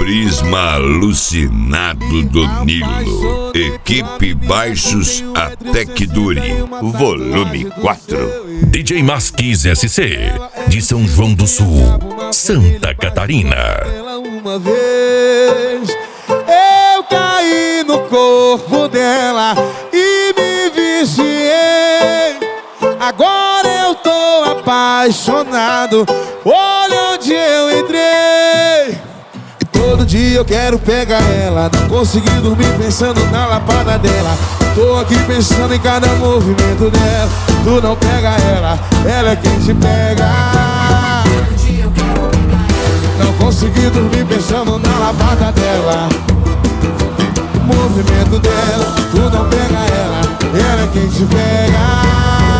Carisma alucinado do Nilo. Equipe Baixos até que dure. Volume 4. DJ Masquis SC, de São João do Sul, Santa Catarina. Uma vez eu caí no corpo dela e me viciei. Agora eu tô apaixonado. Olha onde eu entrei. E todo dia eu quero pegar ela. Não consegui dormir pensando na lapada dela. Tô aqui pensando em cada movimento dela. Tu não pega ela, ela é quem te pega. Não consegui dormir pensando na lapada dela. Movimento dela, tu não pega ela é quem te pega.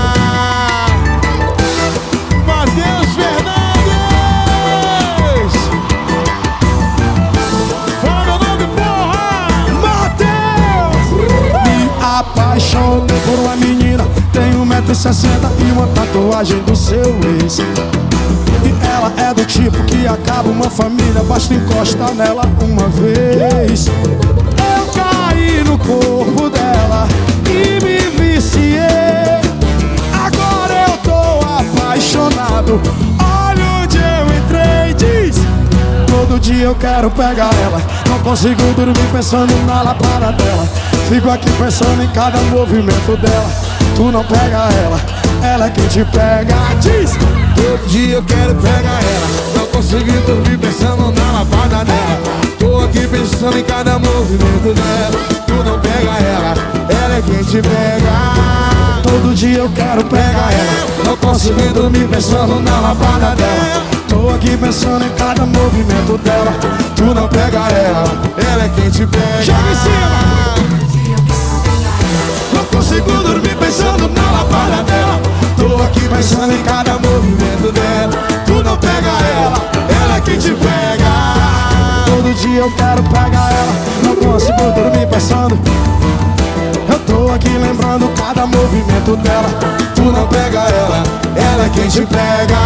Matheus Fernandes! Fala o nome, porra! Matheus! Me apaixonei por uma menina, tem 1,60 m e uma tatuagem do seu ex. E ela é do tipo que acaba uma família, basta encostar nela uma vez. Eu caí no corpo dela e me viciei. Agora eu tô apaixonado. Olha onde eu entrei, diz. Todo dia eu quero pegar ela. Não consigo dormir pensando na lapada dela. Fico aqui pensando em cada movimento dela. Tu não pega ela é quem te pega, diz. Todo dia eu quero pegar ela. Não consegui dormir pensando na lapada dela. Tô aqui pensando em cada movimento dela. Tu não pega ela é quem te pega. Todo dia eu quero pegar ela. Não consegui dormir pensando na lapada dela. Tô aqui pensando em cada movimento dela. Tu não pega ela é quem te pega. Joga em cima! Não consigo dormir pensando na lapada dela. Tô aqui pensando em cada movimento dela. Tu não pega ela é quem te pega. Todo dia eu quero pegar ela. Não consigo dormir pensando. Eu tô aqui lembrando cada movimento dela. Tu não pega ela é quem te pega.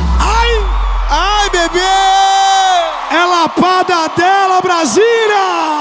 Ai, bebê! É lapada dela, Brasília!